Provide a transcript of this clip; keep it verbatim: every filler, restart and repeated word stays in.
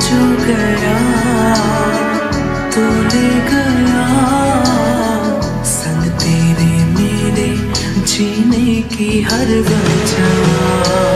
जो गया तो ले गया, संग तेरे मेरे जीने की हर वजह।